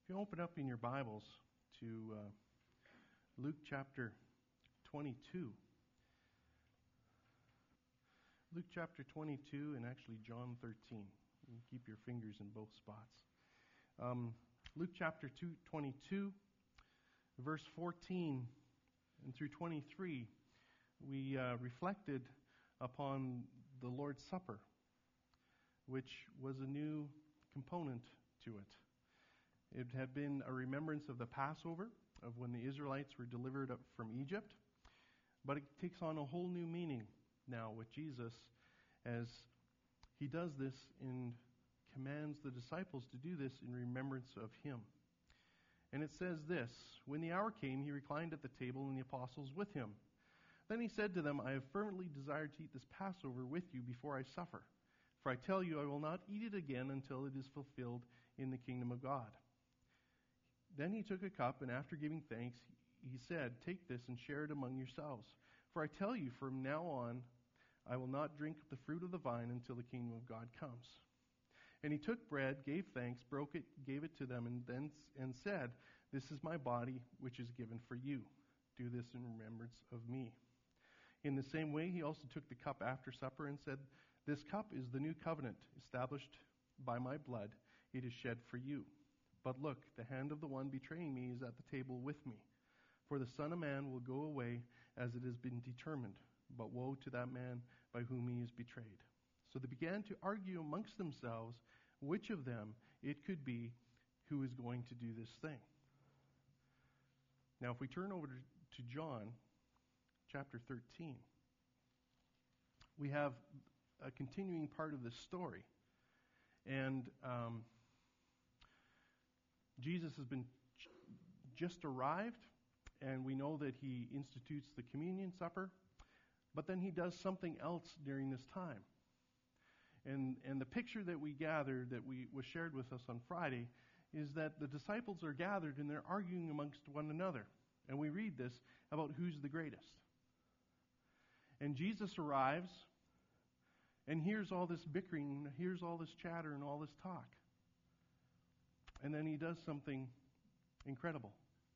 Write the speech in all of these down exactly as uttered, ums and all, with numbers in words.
You open up in your Bibles to uh, Luke chapter twenty-two. Luke chapter twenty-two and actually John thirteen. You can keep your fingers in both spots. Um, Luke chapter two, twenty-two, verse fourteen and through twenty-three, we uh, reflected upon the Lord's Supper, which was a new component to it. It had been a remembrance of the Passover, of when the Israelites were delivered up from Egypt. But it takes on a whole new meaning now with Jesus as he does this and commands the disciples to do this in remembrance of him. And it says this, "When the hour came, he reclined at the table and the apostles with him. Then he said to them, I have fervently desired to eat this Passover with you before I suffer. For I tell you, I will not eat it again until it is fulfilled in the kingdom of God." Then he took a cup, and after giving thanks, he said, "Take this and share it among yourselves. For I tell you, from now on, I will not drink the fruit of the vine until the kingdom of God comes." And he took bread, gave thanks, broke it, gave it to them, and then and said, "This is my body, which is given for you. Do this in remembrance of me." In the same way, he also took the cup after supper and said, "This cup is the new covenant, established by my blood. It is shed for you. But look, the hand of the one betraying me is at the table with me. For the Son of Man will go away as it has been determined, but woe to that man by whom he is betrayed." So they began to argue amongst themselves which of them it could be who is going to do this thing. Now, if we turn over to John chapter thirteen, we have a continuing part of this story. And um, Jesus has been just arrived, and we know that he institutes the communion supper, but then he does something else during this time. And and the picture that we gathered, that we was shared with us on Friday, is that the disciples are gathered and they're arguing amongst one another. And we read this about who's the greatest. And Jesus arrives and hears all this bickering, hears all this chatter and all this talk. And then he does something incredible.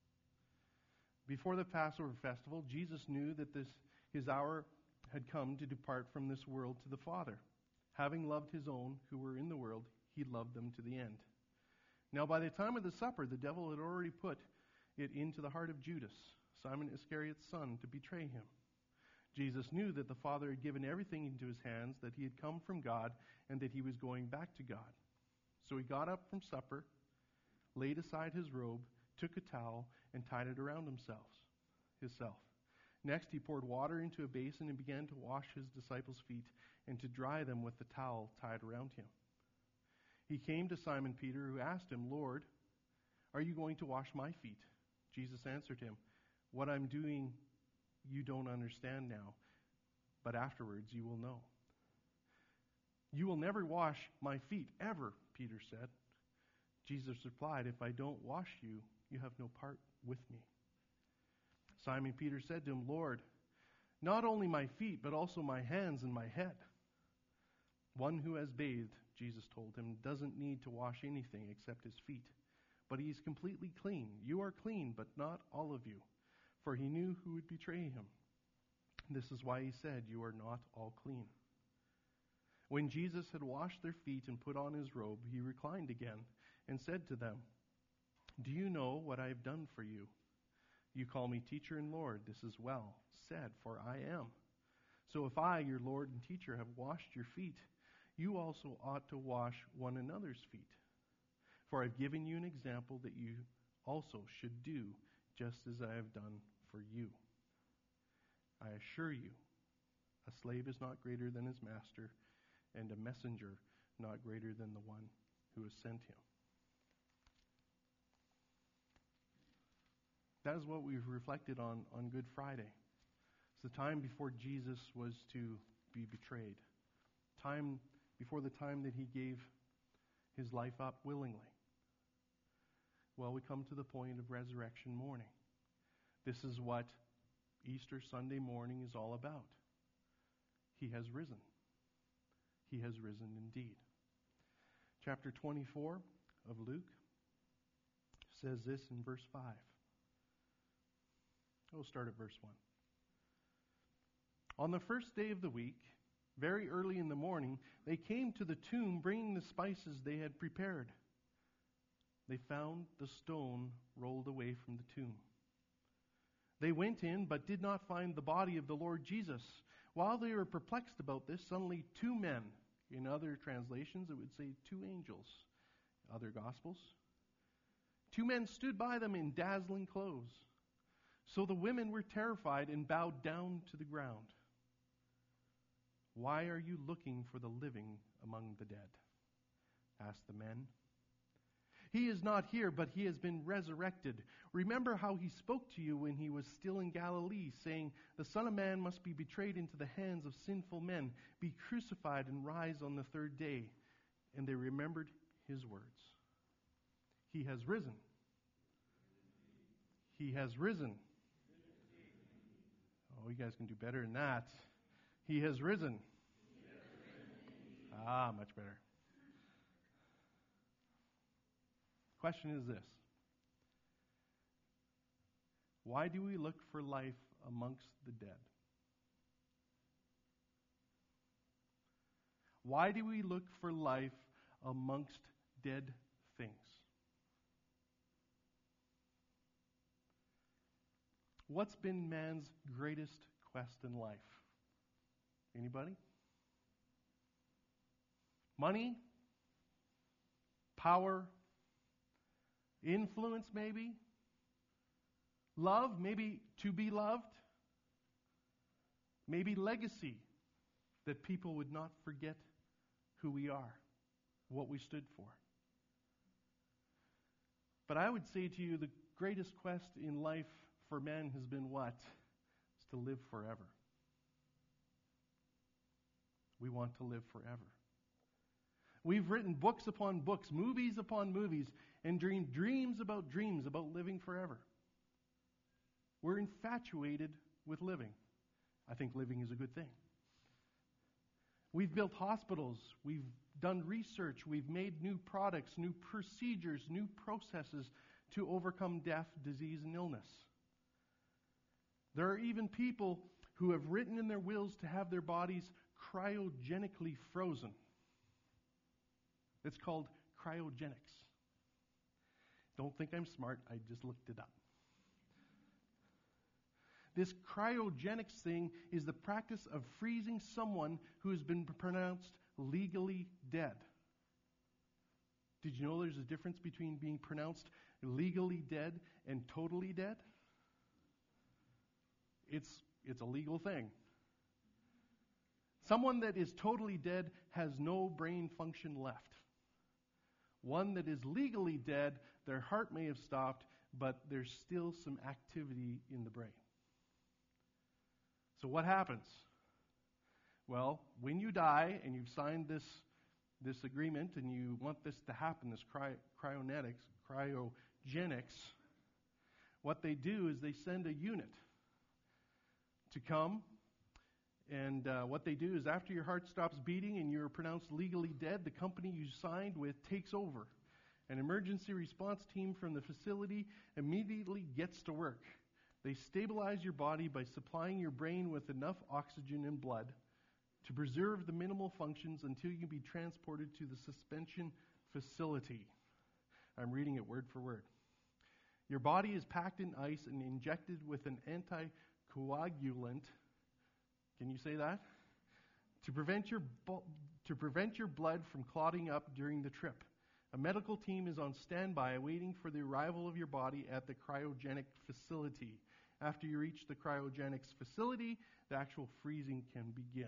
Before the Passover festival, Jesus knew that this his hour had come to depart from this world to the Father. Having loved his own who were in the world, he loved them to the end. Now by the time of the supper, the devil had already put it into the heart of Judas, Simon Iscariot's son, to betray him. Jesus knew that the Father had given everything into his hands, that he had come from God, and that he was going back to God. So he got up from supper, laid aside his robe, took a towel, and tied it around himself. himself. Next, he poured water into a basin and began to wash his disciples' feet and to dry them with the towel tied around him. He came to Simon Peter, who asked him, "Lord, are you going to wash my feet?" Jesus answered him, "What I'm doing you don't understand now, but afterwards you will know." "You will never wash my feet, ever," Peter said. Jesus replied, "If I don't wash you, you have no part with me." Simon Peter said to him, "Lord, not only my feet, but also my hands and my head." "One who has bathed," Jesus told him, "doesn't need to wash anything except his feet, but he is completely clean. You are clean, but not all of you." For he knew who would betray him. This is why he said, "You are not all clean." When Jesus had washed their feet and put on his robe, he reclined again and said to them, "Do you know what I have done for you? You call me teacher and Lord. This is well said, for I am. So if I, your Lord and teacher, have washed your feet, you also ought to wash one another's feet. For I've given you an example that you also should do just as I have done for you. I assure you, a slave is not greater than his master, and a messenger not greater than the one who has sent him." That is what we've reflected on on Good Friday. It's the time before Jesus was to be betrayed. Time before the time that he gave his life up willingly. Well, we come to the point of resurrection morning. This is what Easter Sunday morning is all about. He has risen. He has risen indeed. Chapter twenty-four of Luke says this in verse five. We'll start at verse one. On the first day of the week, very early in the morning, they came to the tomb bringing the spices they had prepared. They found the stone rolled away from the tomb. They went in, but did not find the body of the Lord Jesus. While they were perplexed about this, suddenly two men, in other translations it would say two angels, other Gospels, two men stood by them in dazzling clothes. So the women were terrified and bowed down to the ground. Why are you looking for the living among the dead? Asked the men. He is not here, but he has been resurrected. Remember how he spoke to you when he was still in Galilee, saying, the Son of Man must be betrayed into the hands of sinful men, be crucified and rise on the third day. And they remembered his words. He has risen. He has risen. Oh, you guys can do better than that. He has risen. Ah, much better. Question is this. Why do we look for life amongst the dead? Why do we look for life amongst dead things? What's been man's greatest quest in life? Anybody? Money? Power? Influence, maybe? Love? Maybe to be loved? Maybe legacy, that people would not forget who we are, what we stood for. But I would say to you, the greatest quest in life for man has been what? It's to live forever. We want to live forever. We've written books upon books, movies upon movies, and dreamed dreams about dreams about living forever. We're infatuated with living. I think living is a good thing. We've built hospitals. We've done research. We've made new products, new procedures, new processes to overcome death, disease, and illness. There are even people who have written in their wills to have their bodies cryogenically frozen. It's called cryogenics. Don't think I'm smart. I just looked it up. This cryogenics thing is the practice of freezing someone who has been pronounced legally dead. Did you know there's a difference between being pronounced legally dead and totally dead? It's, it's a legal thing. Someone that is totally dead has no brain function left. One that is legally dead, their heart may have stopped, but there's still some activity in the brain. So what happens? Well, when you die and you've signed this, this agreement and you want this to happen, this cry, cryonetics, cryogenics, what they do is they send a unit to come. And uh, what they do is after your heart stops beating and you're pronounced legally dead, the company you signed with takes over. An emergency response team from the facility immediately gets to work. They stabilize your body by supplying your brain with enough oxygen and blood to preserve the minimal functions until you can be transported to the suspension facility. I'm reading it word for word. Your body is packed in ice and injected with an anticoagulant. Can you say that? To prevent your bu- to prevent your blood from clotting up during the trip. A medical team is on standby waiting for the arrival of your body at the cryogenic facility. After you reach the cryogenics facility, the actual freezing can begin.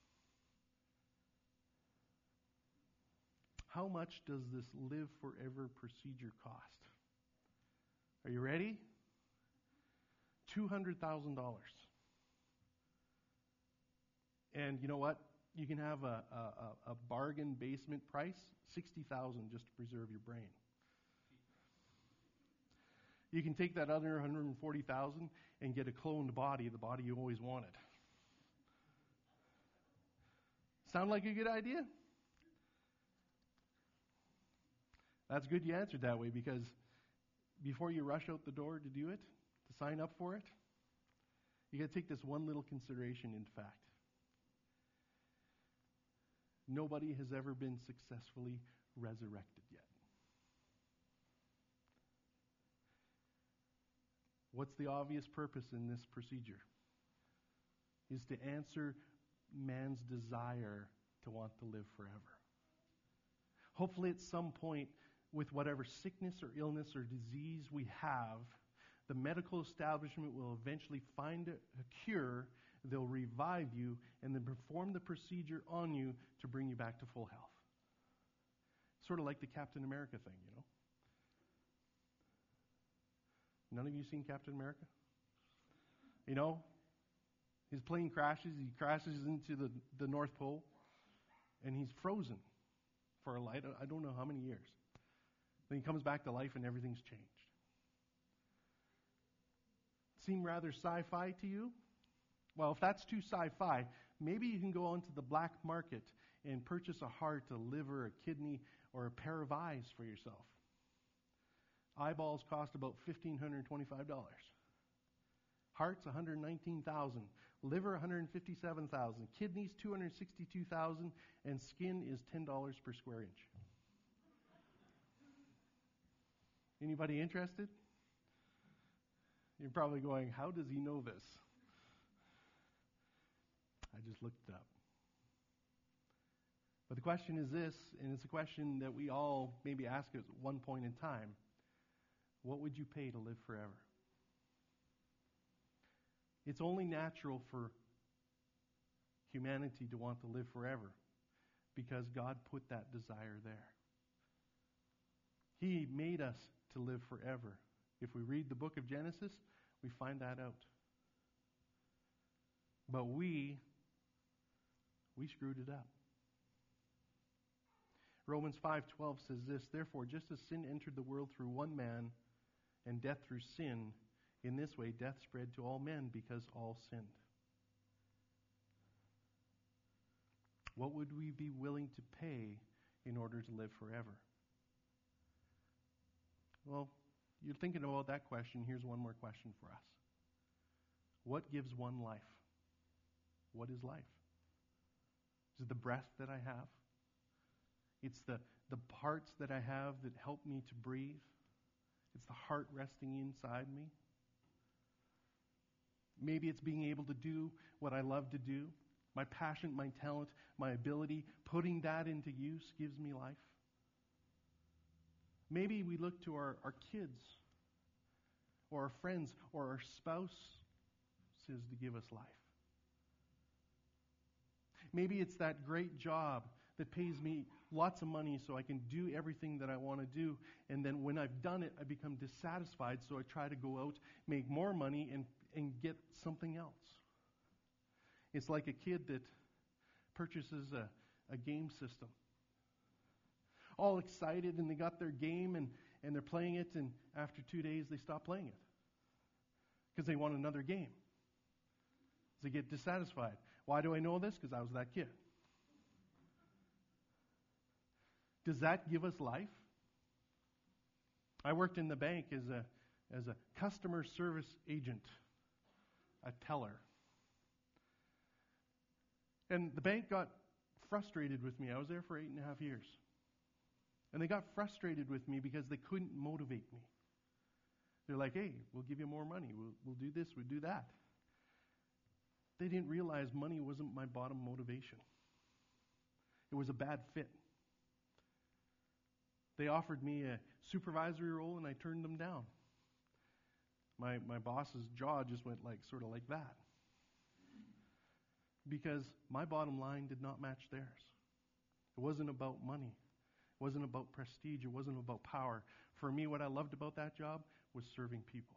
How much does this live forever procedure cost? Are you ready? two hundred thousand dollars. And you know what? You can have a, a, a bargain basement price, sixty thousand dollars just to preserve your brain. You can take that other one hundred forty thousand dollars and get a cloned body, the body you always wanted. Sound like a good idea? That's good you answered that way, because before you rush out the door to do it, to sign up for it, you got to take this one little consideration into fact. Nobody has ever been successfully resurrected yet. What's the obvious purpose in this procedure? Is to answer man's desire to want to live forever. Hopefully at some point, with whatever sickness or illness or disease we have, the medical establishment will eventually find a cure, they'll revive you, and then perform the procedure on you to bring you back to full health. Sort of like the Captain America thing, you know. None of you seen Captain America? You know, his plane crashes, he crashes into the, the North Pole, and he's frozen for a light, I don't know how many years. Then he comes back to life and everything's changed. Seem rather sci-fi to you? Well, if that's too sci-fi, maybe you can go onto the black market and purchase a heart, a liver, a kidney, or a pair of eyes for yourself. Eyeballs cost about one thousand five hundred twenty-five dollars. Hearts, one hundred nineteen thousand dollars. Liver, one hundred fifty-seven thousand dollars. Kidneys, two hundred sixty-two thousand dollars. And skin is ten dollars per square inch. Anybody interested? You're probably going, how does he know this? I just looked it up. But the question is this, and it's a question that we all maybe ask at one point in time. What would you pay to live forever? It's only natural for humanity to want to live forever because God put that desire there. He made us to live forever. If we read the book of Genesis, we find that out. But we, we screwed it up. Romans five twelve says this, therefore, just as sin entered the world through one man, and death through sin, in this way death spread to all men because all sinned. What would we be willing to pay in order to live forever? Well, you're thinking about that question. Here's one more question for us. What gives one life? What is life? Is it the breath that I have? It's the, the parts that I have that help me to breathe. It's the heart resting inside me. Maybe it's being able to do what I love to do. My passion, my talent, my ability, putting that into use gives me life. Maybe we look to our, our kids or our friends or our spouses to give us life. Maybe it's that great job that pays me lots of money so I can do everything that I want to do. And then when I've done it, I become dissatisfied, so I try to go out, make more money, and, and get something else. It's like a kid that purchases a, a game system. All excited, and they got their game, and, and they're playing it, and after two days, they stop playing it. Because they want another game. They get dissatisfied. Why do I know this? Because I was that kid. Does that give us life? I worked in the bank as a as a customer service agent, a teller. And the bank got frustrated with me. I was there for eight and a half years. And they got frustrated with me because they couldn't motivate me. They're like, hey, we'll give you more money. We'll, we'll do this, we'll do that. They didn't realize money wasn't my bottom motivation. It was a bad fit. They offered me a supervisory role, and I turned them down. My my boss's jaw just went like sort of like that. Because my bottom line did not match theirs. It wasn't about money. It wasn't about prestige. It wasn't about power. For me, what I loved about that job was serving people.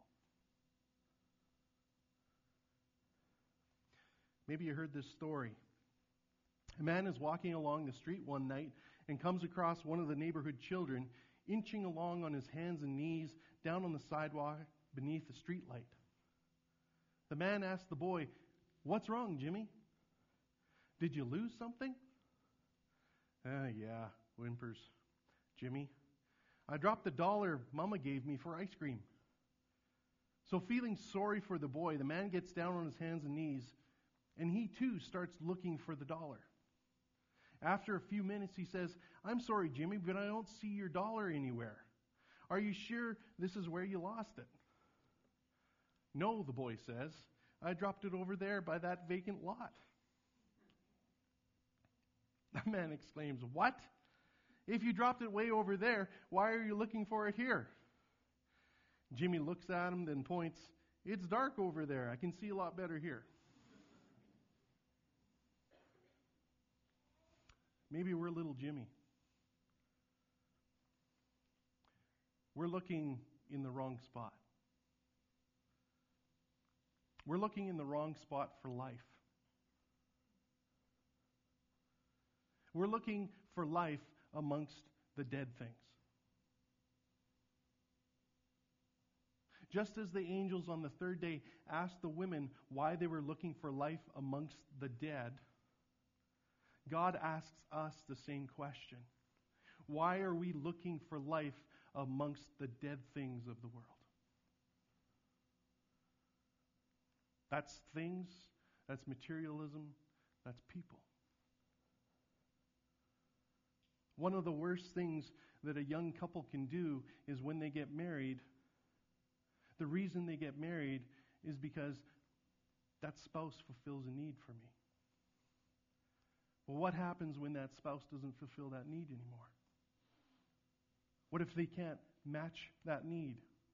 Maybe you heard this story. A man is walking along the street one night and comes across one of the neighborhood children inching along on his hands and knees down on the sidewalk beneath a street light. The man asked the boy, "What's wrong, Jimmy? Did you lose something?" "Uh, yeah," whimpers Jimmy. I dropped the dollar Mama gave me for ice cream. So feeling sorry for the boy, the man gets down on his hands and knees, and he too starts looking for the dollar. After a few minutes, he says, I'm sorry, Jimmy, but I don't see your dollar anywhere. Are you sure this is where you lost it? No, the boy says. I dropped it over there by that vacant lot. The man exclaims, what? If you dropped it way over there, why are you looking for it here? Jimmy looks at him, then points, it's dark over there. I can see a lot better here. Maybe we're little Jimmy. We're looking in the wrong spot. We're looking in the wrong spot for life. We're looking for life amongst the dead things. Just as the angels on the third day asked the women why they were looking for life amongst the dead, God asks us the same question. Why are we looking for life amongst the dead things of the world? That's things, that's materialism, that's people. One of the worst things that a young couple can do is when they get married, the reason they get married is because that spouse fulfills a need for me. Well, what happens when that spouse doesn't fulfill that need anymore? What if they can't match that need?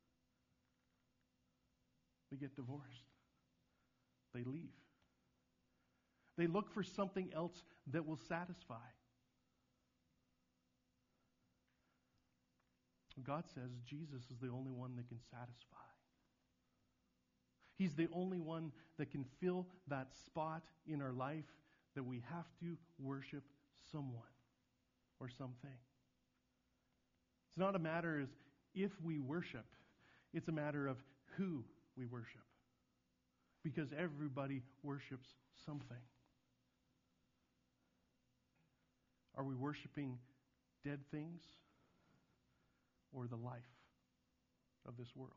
They get divorced. They leave. They look for something else that will satisfy. God says Jesus is the only one that can satisfy. He's the only one that can fill that spot in our life that we have to worship someone or something. It's not a matter of if we worship. It's a matter of who we worship. Because everybody worships something. Are we worshiping dead things or the life of this world?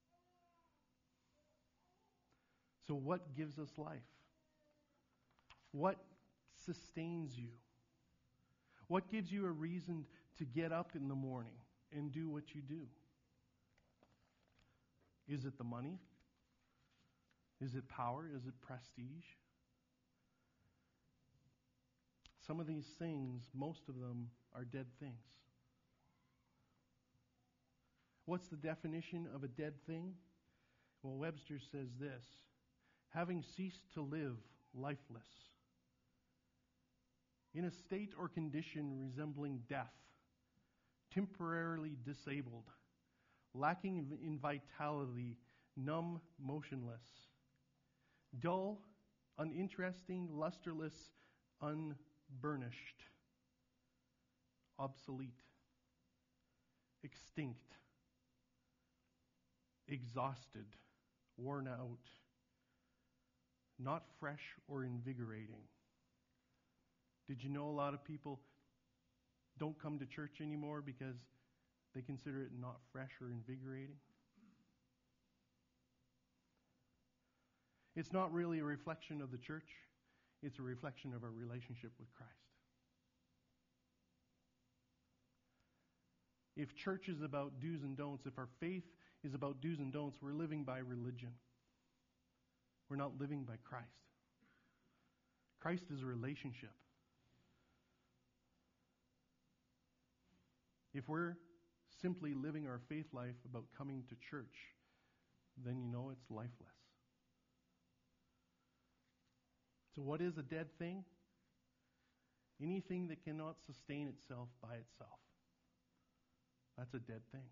So what gives us life? What sustains you? What gives you a reason to get up in the morning and do what you do? Is it the money? Is it power? Is it prestige? Some of these things, most of them, are dead things. What's the definition of a dead thing? Well, Webster says this: having ceased to live, lifeless, in a state or condition resembling death, temporarily disabled, lacking in vitality, numb, motionless, dull, uninteresting, lusterless, unburnished, obsolete, extinct, exhausted, worn out, not fresh or invigorating. Did you know a lot of people don't come to church anymore because they consider it not fresh or invigorating? It's not really a reflection of the church. It's a reflection of our relationship with Christ. If church is about do's and don'ts, if our faith is about do's and don'ts, we're living by religion. We're not living by Christ. Christ is a relationship. If we're simply living our faith life about coming to church, then you know it's lifeless. So what is a dead thing? Anything that cannot sustain itself by itself. That's a dead thing.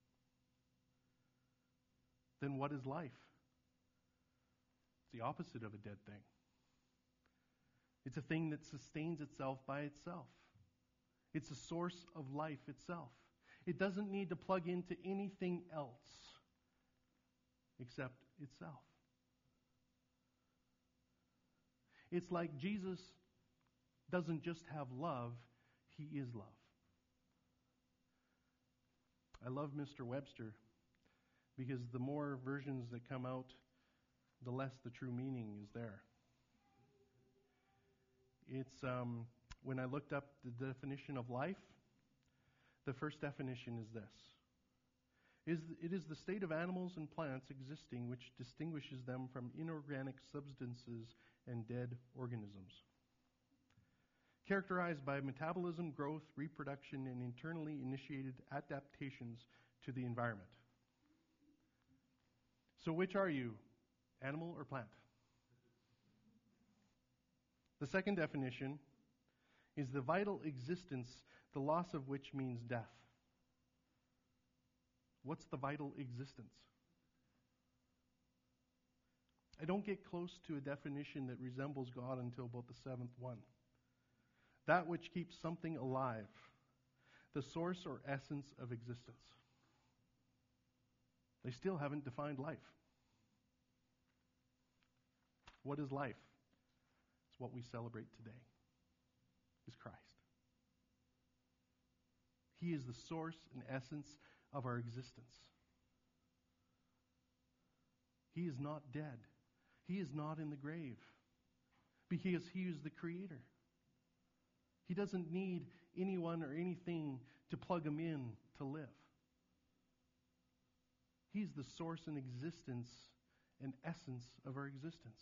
Then what is life? It's the opposite of a dead thing. It's a thing that sustains itself by itself. It's a source of life itself. It doesn't need to plug into anything else except itself. It's like Jesus doesn't just have love, He is love. I love Mister Webster because the more versions that come out, the less the true meaning is there. It's um, when I looked up the definition of life, the first definition is this. Is it is the state of animals and plants existing which distinguishes them from inorganic substances and dead organisms. Characterized by metabolism, growth, reproduction, and internally initiated adaptations to the environment. So which are you, animal or plant? The second definition is the vital existence, the loss of which means death. What's the vital existence? I don't get close to a definition that resembles God until about the seventh one. That which keeps something alive, the source or essence of existence. They still haven't defined life. What is life? It's what we celebrate today, is Christ. He is the source and essence of our existence. He is not dead. He is not in the grave because He is the Creator. He doesn't need anyone or anything to plug Him in to live. He's the source and existence and essence of our existence.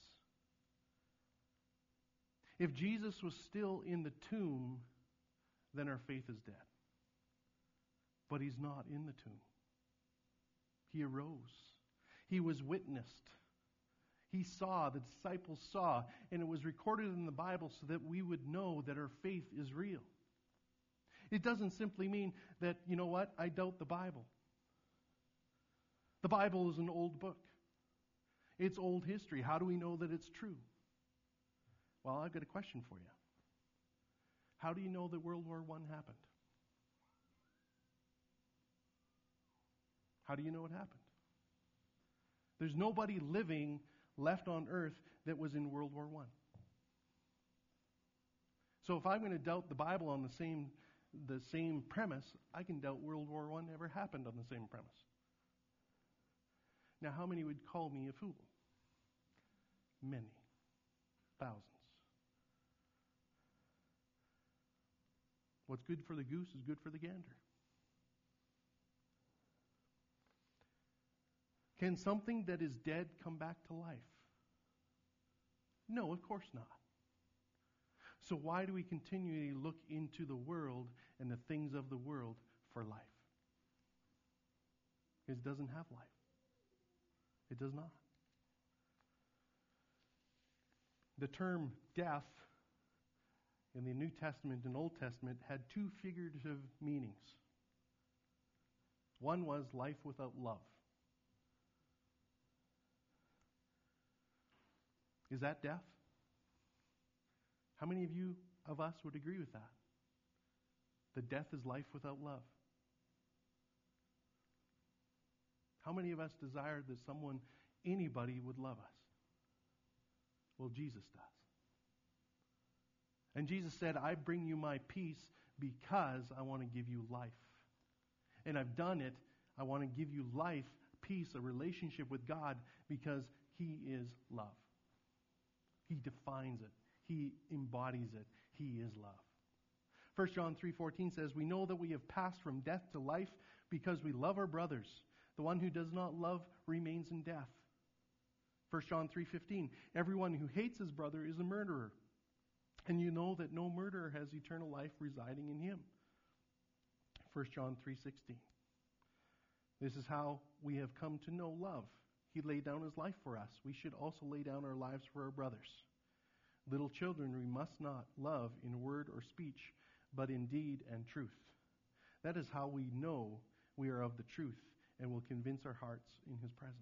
If Jesus was still in the tomb, then our faith is dead. But He's not in the tomb. He arose. He was witnessed. He saw, the disciples saw, and it was recorded in the Bible so that we would know that our faith is real. It doesn't simply mean that, you know what, I doubt the Bible. The Bible is an old book. It's old history. How do we know that it's true? Well, I've got a question for you. How do you know that World War One happened? How do you know it happened? There's nobody living left on earth that was in World War One. So if I'm going to doubt the Bible on the same the same premise, I can doubt World War One ever happened on the same premise. Now, how many would call me a fool? Many. Thousands. What's good for the goose is good for the gander. Can something that is dead come back to life? No, of course not. So why do we continually look into the world and the things of the world for life? It doesn't have life. It does not. The term death in the New Testament and Old Testament had two figurative meanings. One was life without love. Is that death? How many of you, of us, would agree with that? That death is life without love. How many of us desire that someone, anybody, would love us? Well, Jesus does. And Jesus said, I bring you my peace because I want to give you life. And I've done it. I want to give you life, peace, a relationship with God because He is love. He defines it. He embodies it. He is love. First John three fourteen says, we know that we have passed from death to life because we love our brothers. The one who does not love remains in death. First John three fifteen, everyone who hates his brother is a murderer. And you know that no murderer has eternal life residing in him. First John three sixteen. This is how we have come to know love. He laid down His life for us. We should also lay down our lives for our brothers. Little children, we must not love in word or speech, but in deed and truth. That is how we know we are of the truth and will convince our hearts in His presence.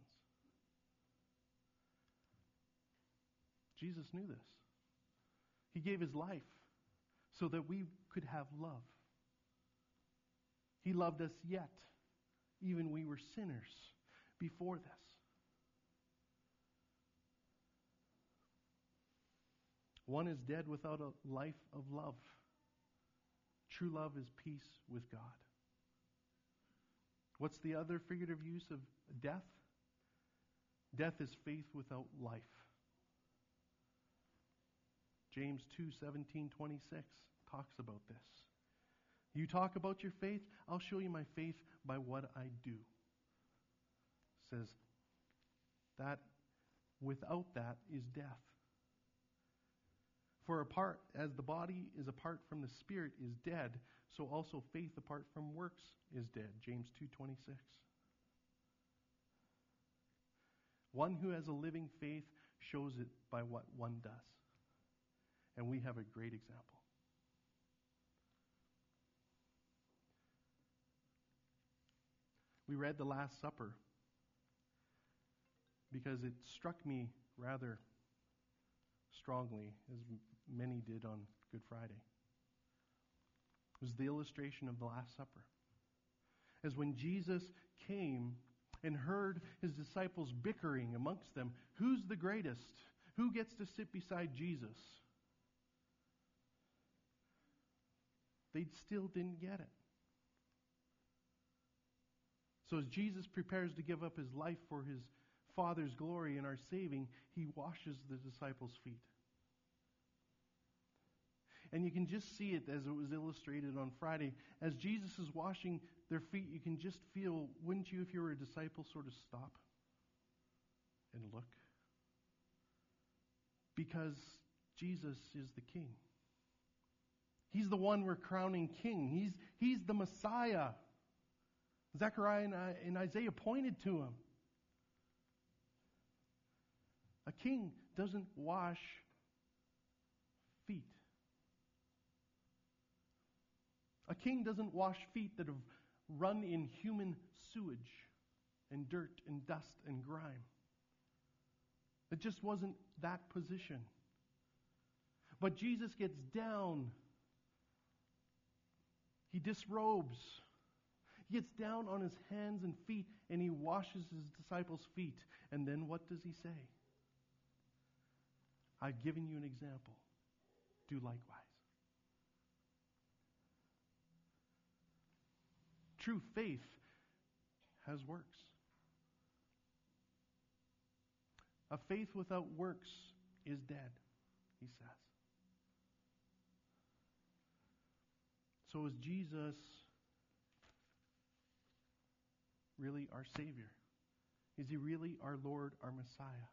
Jesus knew this. He gave His life so that we could have love. He loved us yet, even we were sinners before this. One is dead without a life of love. True love is peace with God. What's the other figurative use of death? Death is faith without life. James two seventeen twenty-six talks about this. You talk about your faith, I'll show you my faith by what I do. Says that without that is death. For apart, as the body is apart from the spirit is dead, so also faith apart from works is dead. James two twenty-six. One who has a living faith shows it by what one does. And we have a great example. We read the Last Supper because it struck me rather strongly, as many did on Good Friday. It was the illustration of the Last Supper. As when Jesus came and heard his disciples bickering amongst them, who's the greatest? Who gets to sit beside Jesus? They still didn't get it. So as Jesus prepares to give up his life for his Father's glory and our saving, he washes the disciples' feet. And you can just see it as it was illustrated on Friday. As Jesus is washing their feet, you can just feel, wouldn't you, if you were a disciple, sort of stop and look? Because Jesus is the King. He's the one we're crowning king. He's, he's the Messiah. Zechariah and, and Isaiah pointed to him. A king doesn't wash feet. A king doesn't wash feet that have run in human sewage and dirt and dust and grime. It just wasn't that position. But Jesus gets down. He disrobes. He gets down on his hands and feet and he washes his disciples' feet. And then what does he say? I've given you an example. Do likewise. True faith has works. A faith without works is dead, he says. So is Jesus really our Savior? Is he really our Lord, our Messiah?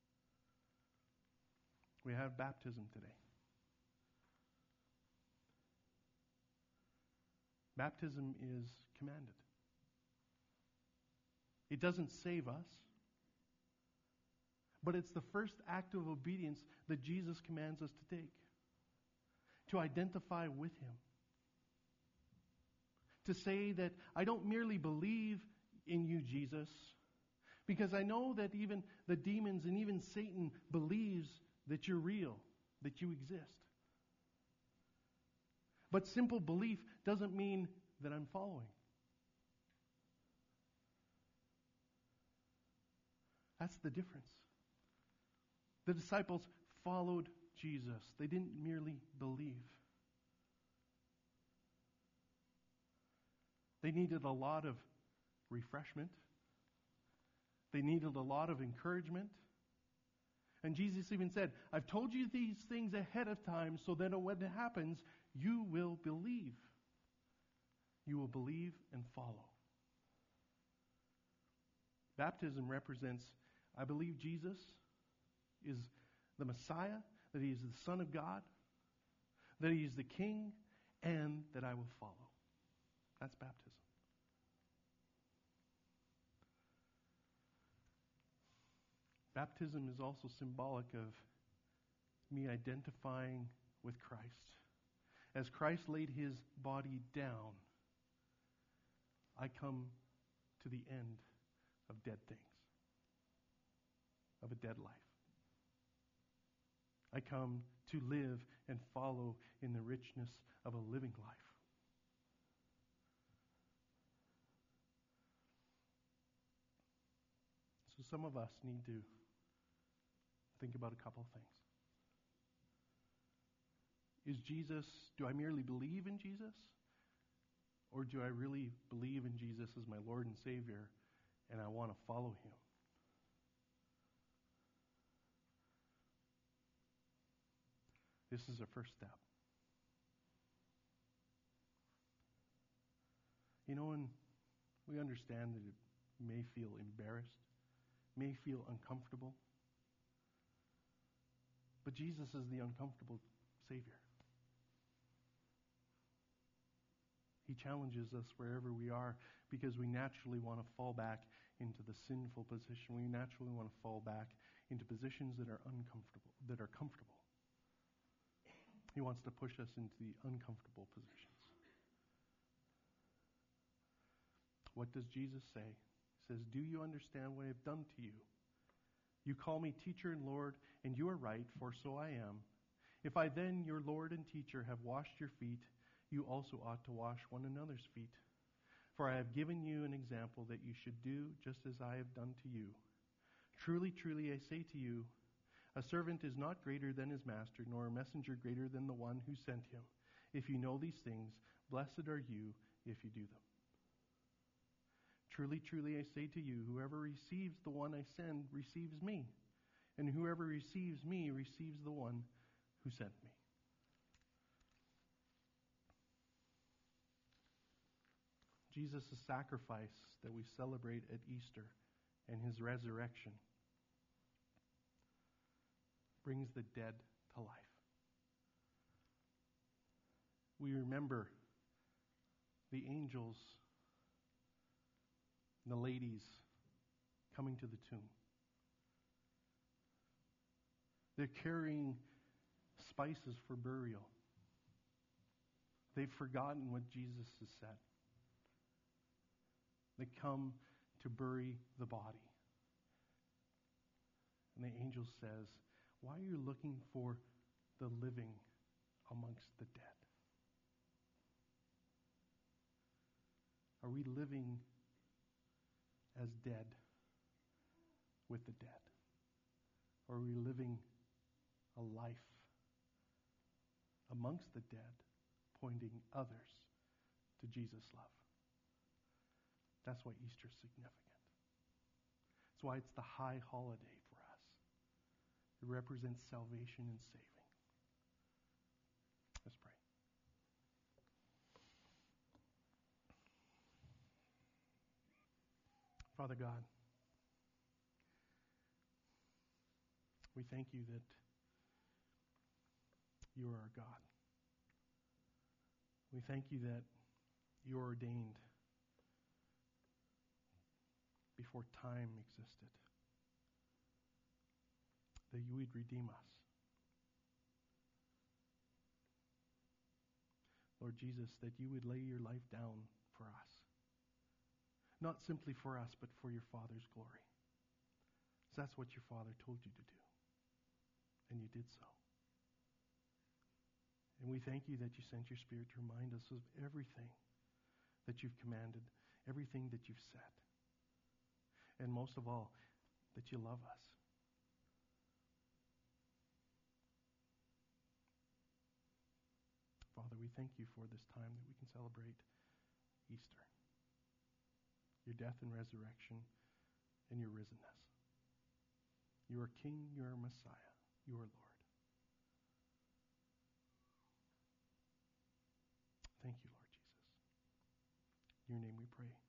We have baptism today. Baptism is commanded. It doesn't save us, but it's the first act of obedience that Jesus commands us to take, to identify with him, to say that I don't merely believe in you, Jesus, because I know that even the demons and even Satan believes that you're real, that you exist. But simple belief doesn't mean that I'm following. That's the difference. The disciples followed Jesus. They didn't merely believe. They needed a lot of refreshment. They needed a lot of encouragement. And Jesus even said, I've told you these things ahead of time so that when it happens, you will believe. You will believe and follow. Baptism represents, I believe Jesus is the Messiah, that he is the Son of God, that he is the King, and that I will follow. That's baptism. Baptism is also symbolic of me identifying with Christ. As Christ laid his body down, I come to the end of dead things, of a dead life. I come to live and follow in the richness of a living life. So some of us need to think about a couple of things. Is Jesus, do I merely believe in Jesus? Or do I really believe in Jesus as my Lord and Savior, and I want to follow him? This is a first step. You know, and we understand that it may feel embarrassed, may feel uncomfortable. But Jesus is the uncomfortable Savior. He challenges us wherever we are because we naturally want to fall back into the sinful position. We naturally want to fall back into positions that are uncomfortable, that are comfortable. He wants to push us into the uncomfortable positions. What does Jesus say? He says, "Do you understand what I have done to you? You call me teacher and Lord, and you are right, for so I am. If I then, your Lord and teacher, have washed your feet, you also ought to wash one another's feet. For I have given you an example that you should do just as I have done to you. Truly, truly, I say to you, a servant is not greater than his master, nor a messenger greater than the one who sent him. If you know these things, blessed are you if you do them. Truly, truly, I say to you, whoever receives the one I send receives me, and whoever receives me receives the one who sent me." Jesus' sacrifice that we celebrate at Easter and his resurrection brings the dead to life. We remember the angels, the ladies coming to the tomb. They're carrying spices for burial. They've forgotten what Jesus has said. They come to bury the body. And the angel says, "Why are you looking for the living amongst the dead?" Are we living as dead with the dead? Or are we living a life amongst the dead, pointing others to Jesus' love? That's why Easter is significant. That's why it's the high holiday for us. It represents salvation and saving. Let's pray. Father God, we thank you that you are our God. We thank you that you are ordained before time existed, that you would redeem us. Lord Jesus, that you would lay your life down for us. Not simply for us, but for your Father's glory. So that's what your Father told you to do. And you did so. And we thank you that you sent your Spirit to remind us of everything that you've commanded, everything that you've said. And most of all, that you love us. Father, we thank you for this time that we can celebrate Easter, your death and resurrection, and your risenness. You are King, you are Messiah, you are Lord. Thank you, Lord Jesus. In your name we pray.